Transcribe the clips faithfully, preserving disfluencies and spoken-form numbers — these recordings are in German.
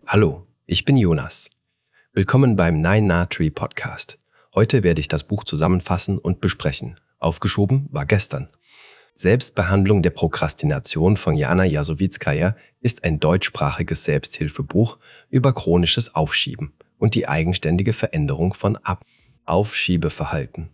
Hallo, ich bin Jonas. Willkommen beim Nine Na Tree Podcast. Heute werde ich das Buch zusammenfassen und besprechen. Aufgeschoben war gestern. Selbstbehandlung der Prokrastination von Jana Jasowieckaja ist ein deutschsprachiges Selbsthilfebuch über chronisches Aufschieben und die eigenständige Veränderung von Ab- Aufschiebeverhalten.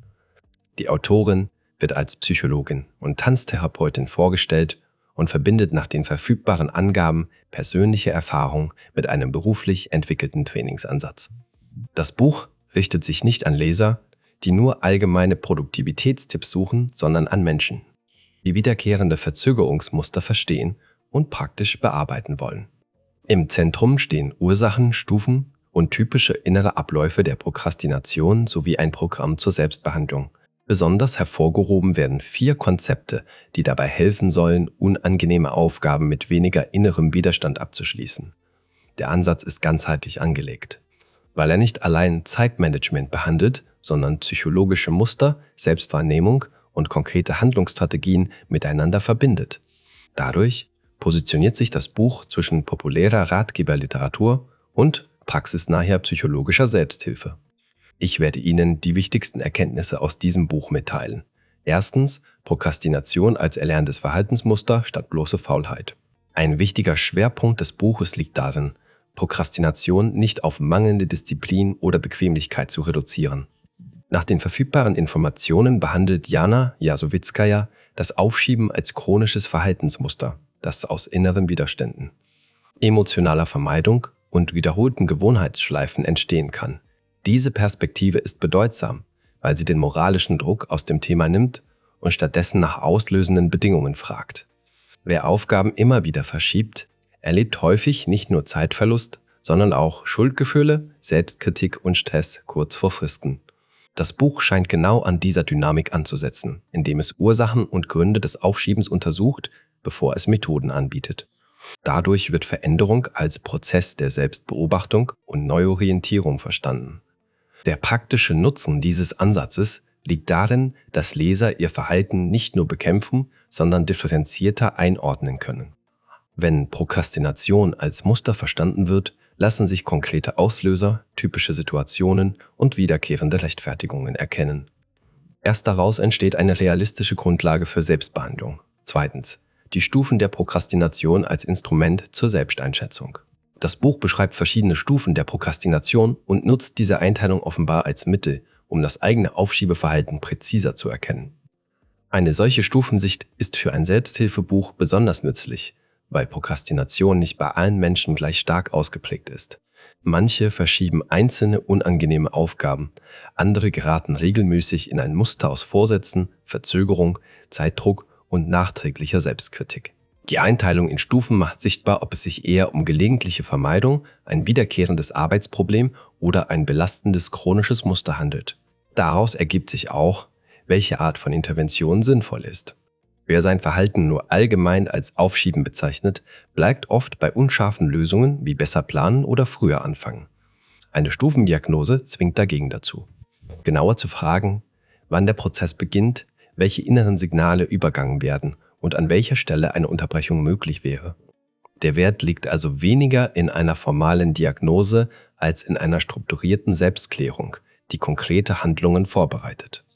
Die Autorin wird als Psychologin und Tanztherapeutin vorgestellt und verbindet nach den verfügbaren Angaben persönliche Erfahrung mit einem beruflich entwickelten Trainingsansatz. Das Buch richtet sich nicht an Leser, die nur allgemeine Produktivitätstipps suchen, sondern an Menschen, die wiederkehrende Verzögerungsmuster verstehen und praktisch bearbeiten wollen. Im Zentrum stehen Ursachen, Stufen und typische innere Abläufe der Prokrastination sowie ein Programm zur Selbstbehandlung. Besonders hervorgehoben werden vier Konzepte, die dabei helfen sollen, unangenehme Aufgaben mit weniger innerem Widerstand abzuschließen. Der Ansatz ist ganzheitlich angelegt, weil er nicht allein Zeitmanagement behandelt, sondern psychologische Muster, Selbstwahrnehmung und konkrete Handlungsstrategien miteinander verbindet. Dadurch positioniert sich das Buch zwischen populärer Ratgeberliteratur und praxisnaher psychologischer Selbsthilfe. Ich werde Ihnen die wichtigsten Erkenntnisse aus diesem Buch mitteilen. Erstens, Prokrastination als erlerntes Verhaltensmuster statt bloße Faulheit. Ein wichtiger Schwerpunkt des Buches liegt darin, Prokrastination nicht auf mangelnde Disziplin oder Bequemlichkeit zu reduzieren. Nach den verfügbaren Informationen behandelt Jana Jasowieckaja das Aufschieben als chronisches Verhaltensmuster, das aus inneren Widerständen, emotionaler Vermeidung und wiederholten Gewohnheitsschleifen entstehen kann. Diese Perspektive ist bedeutsam, weil sie den moralischen Druck aus dem Thema nimmt und stattdessen nach auslösenden Bedingungen fragt. Wer Aufgaben immer wieder verschiebt, erlebt häufig nicht nur Zeitverlust, sondern auch Schuldgefühle, Selbstkritik und Stress kurz vor Fristen. Das Buch scheint genau an dieser Dynamik anzusetzen, indem es Ursachen und Gründe des Aufschiebens untersucht, bevor es Methoden anbietet. Dadurch wird Veränderung als Prozess der Selbstbeobachtung und Neuorientierung verstanden. Der praktische Nutzen dieses Ansatzes liegt darin, dass Leser ihr Verhalten nicht nur bekämpfen, sondern differenzierter einordnen können. Wenn Prokrastination als Muster verstanden wird, lassen sich konkrete Auslöser, typische Situationen und wiederkehrende Rechtfertigungen erkennen. Erst daraus entsteht eine realistische Grundlage für Selbstbehandlung. Zweitens, die Stufen der Prokrastination als Instrument zur Selbsteinschätzung. Das Buch beschreibt verschiedene Stufen der Prokrastination und nutzt diese Einteilung offenbar als Mittel, um das eigene Aufschiebeverhalten präziser zu erkennen. Eine solche Stufensicht ist für ein Selbsthilfebuch besonders nützlich, weil Prokrastination nicht bei allen Menschen gleich stark ausgeprägt ist. Manche verschieben einzelne unangenehme Aufgaben, andere geraten regelmäßig in ein Muster aus Vorsätzen, Verzögerung, Zeitdruck und nachträglicher Selbstkritik. Die Einteilung in Stufen macht sichtbar, ob es sich eher um gelegentliche Vermeidung, ein wiederkehrendes Arbeitsproblem oder ein belastendes chronisches Muster handelt. Daraus ergibt sich auch, welche Art von Intervention sinnvoll ist. Wer sein Verhalten nur allgemein als Aufschieben bezeichnet, bleibt oft bei unscharfen Lösungen wie besser planen oder früher anfangen. Eine Stufendiagnose zwingt dagegen dazu, genauer zu fragen, wann der Prozess beginnt, welche inneren Signale übergangen werden und an welcher Stelle eine Unterbrechung möglich wäre. Der Wert liegt also weniger in einer formalen Diagnose als in einer strukturierten Selbstklärung, die konkrete Handlungen vorbereitet.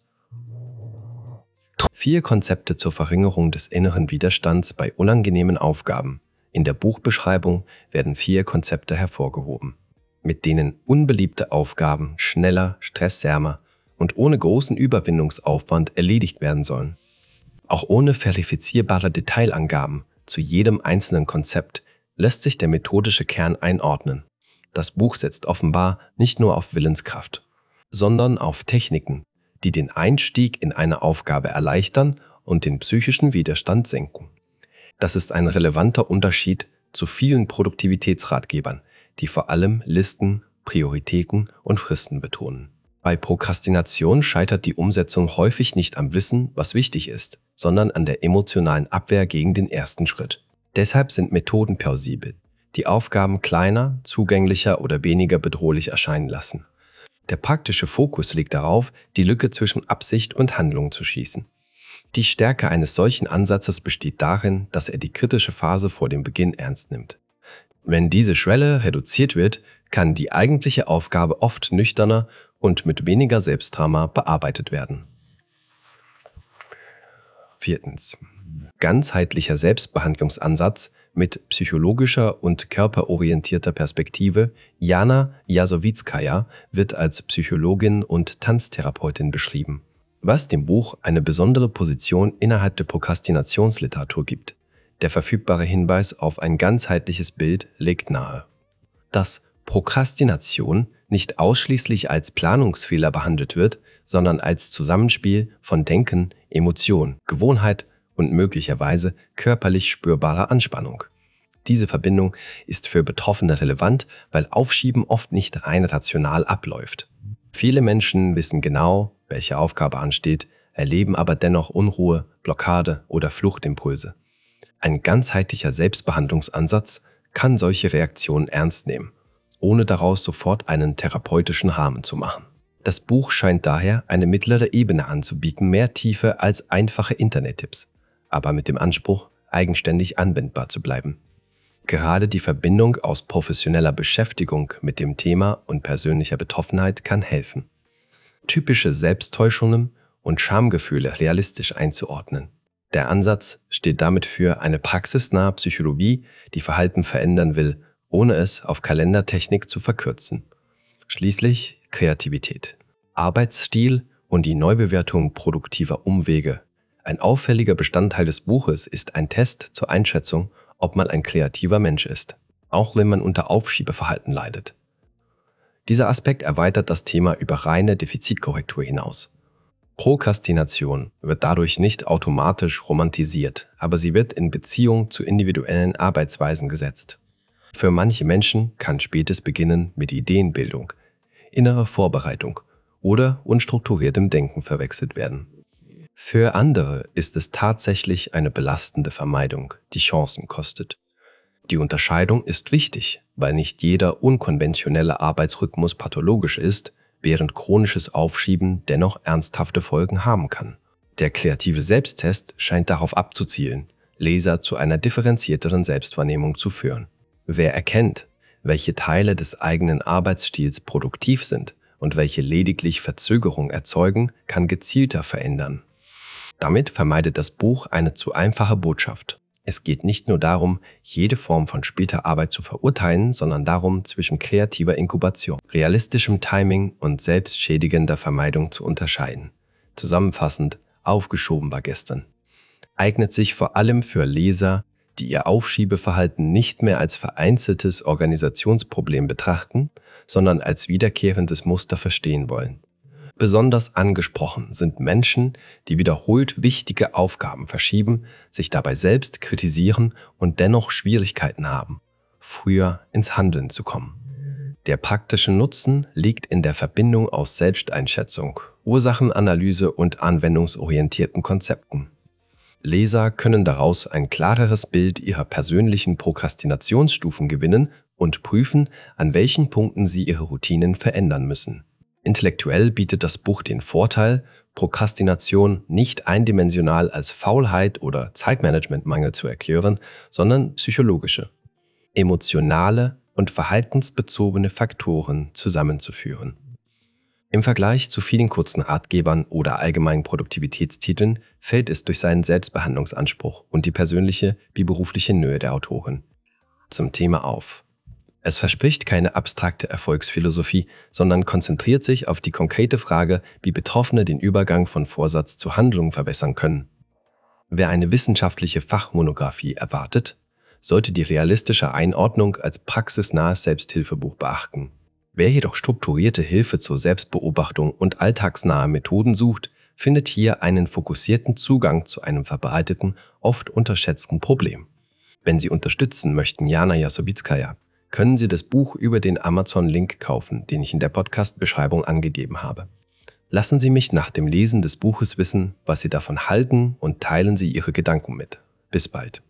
Vier Konzepte zur Verringerung des inneren Widerstands bei unangenehmen Aufgaben. In der Buchbeschreibung werden vier Konzepte hervorgehoben, mit denen unbeliebte Aufgaben schneller, stressärmer und ohne großen Überwindungsaufwand erledigt werden sollen. Auch ohne verifizierbare Detailangaben zu jedem einzelnen Konzept lässt sich der methodische Kern einordnen. Das Buch setzt offenbar nicht nur auf Willenskraft, sondern auf Techniken, die den Einstieg in eine Aufgabe erleichtern und den psychischen Widerstand senken. Das ist ein relevanter Unterschied zu vielen Produktivitätsratgebern, die vor allem Listen, Prioritäten und Fristen betonen. Bei Prokrastination scheitert die Umsetzung häufig nicht am Wissen, was wichtig ist, sondern an der emotionalen Abwehr gegen den ersten Schritt. Deshalb sind Methoden plausibel, die Aufgaben kleiner, zugänglicher oder weniger bedrohlich erscheinen lassen. Der praktische Fokus liegt darauf, die Lücke zwischen Absicht und Handlung zu schließen. Die Stärke eines solchen Ansatzes besteht darin, dass er die kritische Phase vor dem Beginn ernst nimmt. Wenn diese Schwelle reduziert wird, kann die eigentliche Aufgabe oft nüchterner und mit weniger Selbstdrama bearbeitet werden. Viertens. Ganzheitlicher Selbstbehandlungsansatz mit psychologischer und körperorientierter Perspektive. Jana Jasowieckaja wird als Psychologin und Tanztherapeutin beschrieben, was dem Buch eine besondere Position innerhalb der Prokrastinationsliteratur gibt. Der verfügbare Hinweis auf ein ganzheitliches Bild legt nahe, dass Prokrastination nicht ausschließlich als Planungsfehler behandelt wird, sondern als Zusammenspiel von Denken, Emotion, Gewohnheit und möglicherweise körperlich spürbarer Anspannung. Diese Verbindung ist für Betroffene relevant, weil Aufschieben oft nicht rein rational abläuft. Viele Menschen wissen genau, welche Aufgabe ansteht, erleben aber dennoch Unruhe, Blockade oder Fluchtimpulse. Ein ganzheitlicher Selbstbehandlungsansatz kann solche Reaktionen ernst nehmen, ohne daraus sofort einen therapeutischen Rahmen zu machen. Das Buch scheint daher eine mittlere Ebene anzubieten, mehr Tiefe als einfache Internettipps, aber mit dem Anspruch, eigenständig anwendbar zu bleiben. Gerade die Verbindung aus professioneller Beschäftigung mit dem Thema und persönlicher Betroffenheit kann helfen, typische Selbsttäuschungen und Schamgefühle realistisch einzuordnen. Der Ansatz steht damit für eine praxisnahe Psychologie, die Verhalten verändern will, ohne es auf Kalendertechnik zu verkürzen. Schließlich Kreativität, Arbeitsstil und die Neubewertung produktiver Umwege. Ein auffälliger Bestandteil des Buches ist ein Test zur Einschätzung, ob man ein kreativer Mensch ist, auch wenn man unter Aufschiebeverhalten leidet. Dieser Aspekt erweitert das Thema über reine Defizitkorrektur hinaus. Prokrastination wird dadurch nicht automatisch romantisiert, aber sie wird in Beziehung zu individuellen Arbeitsweisen gesetzt. Für manche Menschen kann spätes Beginnen mit Ideenbildung, innerer Vorbereitung oder unstrukturiertem Denken verwechselt werden. Für andere ist es tatsächlich eine belastende Vermeidung, die Chancen kostet. Die Unterscheidung ist wichtig, weil nicht jeder unkonventionelle Arbeitsrhythmus pathologisch ist, während chronisches Aufschieben dennoch ernsthafte Folgen haben kann. Der kreative Selbsttest scheint darauf abzuzielen, Leser zu einer differenzierteren Selbstwahrnehmung zu führen. Wer erkennt, welche Teile des eigenen Arbeitsstils produktiv sind und welche lediglich Verzögerung erzeugen, kann gezielter verändern. Damit vermeidet das Buch eine zu einfache Botschaft. Es geht nicht nur darum, jede Form von später Arbeit zu verurteilen, sondern darum, zwischen kreativer Inkubation, realistischem Timing und selbstschädigender Vermeidung zu unterscheiden. Zusammenfassend, aufgeschoben war gestern. Eignet sich vor allem für Leser, die ihr Aufschiebeverhalten nicht mehr als vereinzeltes Organisationsproblem betrachten, sondern als wiederkehrendes Muster verstehen wollen. Besonders angesprochen sind Menschen, die wiederholt wichtige Aufgaben verschieben, sich dabei selbst kritisieren und dennoch Schwierigkeiten haben, früher ins Handeln zu kommen. Der praktische Nutzen liegt in der Verbindung aus Selbsteinschätzung, Ursachenanalyse und anwendungsorientierten Konzepten. Leser können daraus ein klareres Bild ihrer persönlichen Prokrastinationsstufen gewinnen und prüfen, an welchen Punkten sie ihre Routinen verändern müssen. Intellektuell bietet das Buch den Vorteil, Prokrastination nicht eindimensional als Faulheit oder Zeitmanagementmangel zu erklären, sondern psychologische, emotionale und verhaltensbezogene Faktoren zusammenzuführen. Im Vergleich zu vielen kurzen Ratgebern oder allgemeinen Produktivitätstiteln fällt es durch seinen Selbstbehandlungsanspruch und die persönliche wie berufliche Nähe der Autorin zum Thema auf. Es verspricht keine abstrakte Erfolgsphilosophie, sondern konzentriert sich auf die konkrete Frage, wie Betroffene den Übergang von Vorsatz zu Handlung verbessern können. Wer eine wissenschaftliche Fachmonographie erwartet, sollte die realistische Einordnung als praxisnahes Selbsthilfebuch beachten. Wer jedoch strukturierte Hilfe zur Selbstbeobachtung und alltagsnahe Methoden sucht, findet hier einen fokussierten Zugang zu einem verbreiteten, oft unterschätzten Problem. Wenn Sie unterstützen möchten Jana Jasowieckaja, können Sie das Buch über den Amazon-Link kaufen, den ich in der Podcast-Beschreibung angegeben habe. Lassen Sie mich nach dem Lesen des Buches wissen, was Sie davon halten und teilen Sie Ihre Gedanken mit. Bis bald.